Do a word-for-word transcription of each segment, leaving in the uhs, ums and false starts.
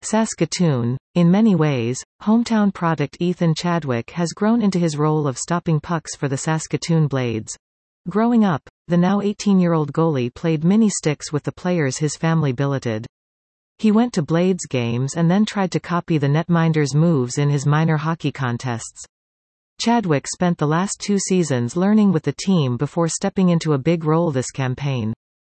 Saskatoon. In many ways, hometown product Ethan Chadwick has grown into his role of stopping pucks for the Saskatoon Blades. Growing up, the now eighteen-year-old goalie played mini-sticks with the players his family billeted. He went to Blades games and then tried to copy the netminders' moves in his minor hockey contests. Chadwick spent the last two seasons learning with the team before stepping into a big role this campaign.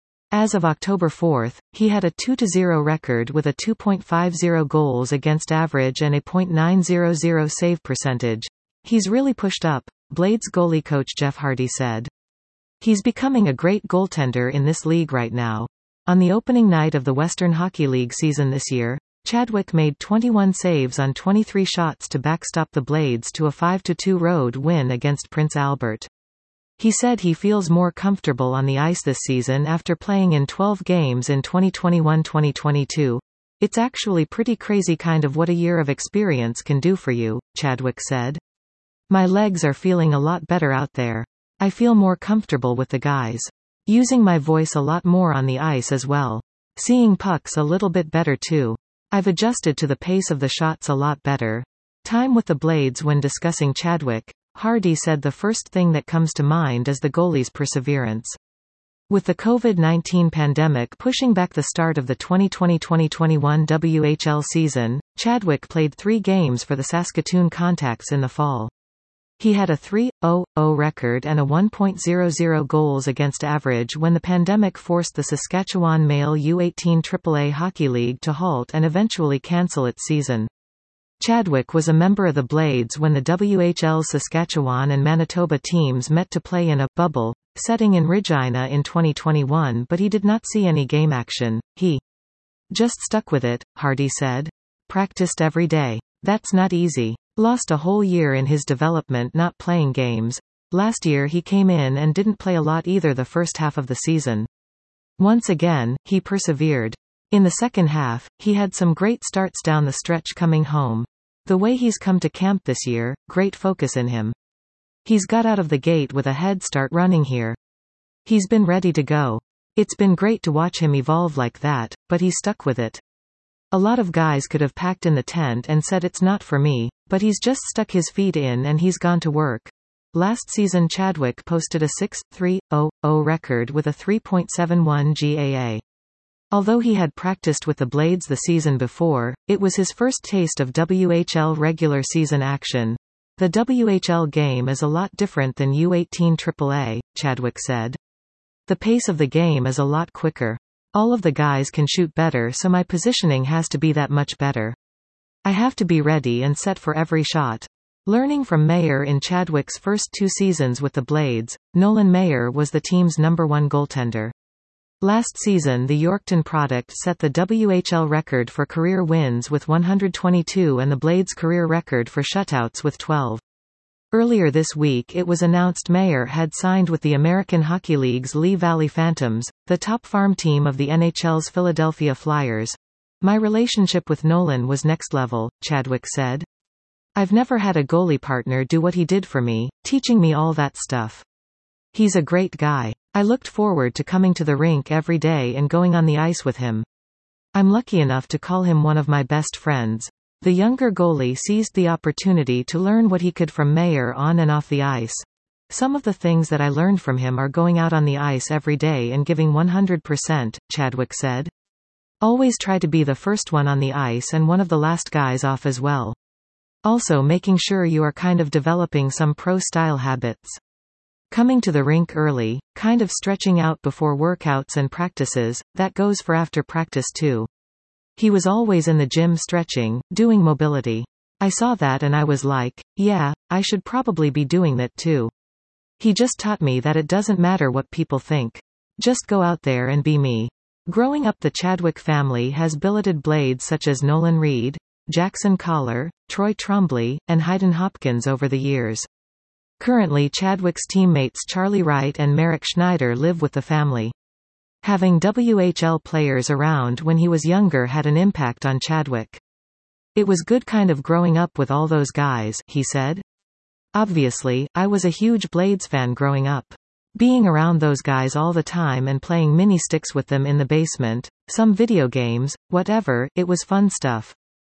As of October fourth, he had a two to zero record with a two point five oh goals against average and a point nine hundred save percentage. He's really pushed up, Blades goalie coach Jeff Hardy said. He's becoming a great goaltender in this league right now. On the opening night of the Western Hockey League season this year, Chadwick made twenty-one saves on twenty-three shots to backstop the Blades to a five to two road win against Prince Albert. He said he feels more comfortable on the ice this season after playing in twelve games in twenty twenty-one twenty twenty-two. It's actually pretty crazy kind of what a year of experience can do for you, Chadwick said. My legs are feeling a lot better out there. I feel more comfortable with the guys. Using my voice a lot more on the ice as well. Seeing pucks a little bit better too. I've adjusted to the pace of the shots a lot better. Time with the Blades. When discussing Chadwick, Hardy said the first thing that comes to mind is the goalie's perseverance. With the COVID nineteen pandemic pushing back the start of the twenty twenty twenty twenty-one W H L season, Chadwick played three games for the Saskatoon Contacts in the fall. He had a three oh oh record and a one point hundred goals against average when the pandemic forced the Saskatchewan Male U eighteen triple A Hockey League to halt and eventually cancel its season. Chadwick was a member of the Blades when the W H L's Saskatchewan and Manitoba teams met to play in a bubble setting in Regina in twenty twenty-one, but he did not see any game action. He just stuck with it, Hardy said. Practiced every day. That's not easy. Lost a whole year in his development not playing games. Last year he came in and didn't play a lot either the first half of the season. Once again, he persevered. In the second half, he had some great starts down the stretch coming home. The way he's come to camp this year, great focus in him. He's got out of the gate with a head start running here. He's been ready to go. It's been great to watch him evolve like that, but he stuck with it. A lot of guys could have packed in the tent and said it's not for me, but he's just stuck his feet in and he's gone to work. Last season Chadwick posted a six three oh oh record with a three point seven one G A A. Although he had practiced with the Blades the season before, it was his first taste of W H L regular season action. The W H L game is a lot different than U eighteen triple A, Chadwick said. The pace of the game is a lot quicker. All of the guys can shoot better, so my positioning has to be that much better. I have to be ready and set for every shot. Learning from Mayer. In Chadwick's first two seasons with the Blades, Nolan Mayer was the team's number one goaltender. Last season the Yorkton product set the W H L record for career wins with one hundred twenty-two and the Blades' career record for shutouts with twelve. Earlier this week it was announced Mayer had signed with the American Hockey League's Lee Valley Phantoms, the top farm team of the N H L's Philadelphia Flyers. My relationship with Nolan was next level, Chadwick said. I've never had a goalie partner do what he did for me, teaching me all that stuff. He's a great guy. I looked forward to coming to the rink every day and going on the ice with him. I'm lucky enough to call him one of my best friends. The younger goalie seized the opportunity to learn what he could from Mayer on and off the ice. Some of the things that I learned from him are going out on the ice every day and giving one hundred percent, Chadwick said. Always try to be the first one on the ice and one of the last guys off as well. Also making sure you are kind of developing some pro-style habits. Coming to the rink early, kind of stretching out before workouts and practices, that goes for after practice too. He was always in the gym stretching, doing mobility. I saw that and I was like, yeah, I should probably be doing that too. He just taught me that it doesn't matter what people think. Just go out there and be me. Growing up, the Chadwick family has billeted Blades such as Nolan Reed, Jackson Collar, Troy Trombley, and Hayden Hopkins over the years. Currently Chadwick's teammates Charlie Wright and Merrick Schneider live with the family. Having W H L players around when he was younger had an impact on Chadwick. It was good kind of growing up with all those guys, he said. Obviously, I was a huge Blades fan growing up. Being around those guys all the time and playing mini-sticks with them in the basement, some video games, whatever, it was fun stuff.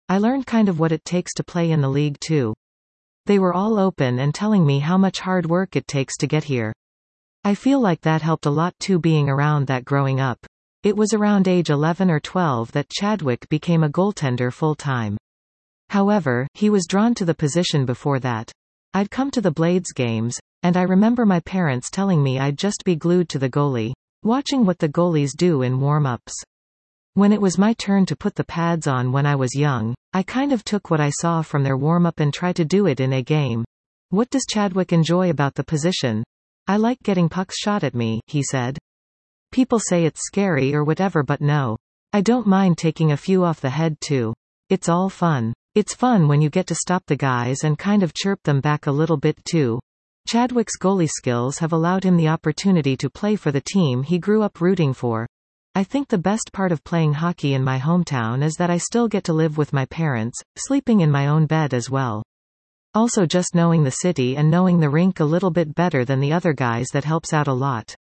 I learned kind of what it takes to play in the league too. They were all open and telling me how much hard work it takes to get here. I feel like that helped a lot too, being around that growing up. It was around age eleven or twelve that Chadwick became a goaltender full-time. However, he was drawn to the position before that. I'd come to the Blades games, and I remember my parents telling me I'd just be glued to the goalie, watching what the goalies do in warm-ups. When it was my turn to put the pads on when I was young, I kind of took what I saw from their warm-up and tried to do it in a game. What does Chadwick enjoy about the position? I like getting pucks shot at me, he said. People say it's scary or whatever, but no. I don't mind taking a few off the head too. It's all fun. It's fun when you get to stop the guys and kind of chirp them back a little bit too. Chadwick's goalie skills have allowed him the opportunity to play for the team he grew up rooting for. I think the best part of playing hockey in my hometown is that I still get to live with my parents, sleeping in my own bed as well. Also, just knowing the city and knowing the rink a little bit better than the other guys, that helps out a lot.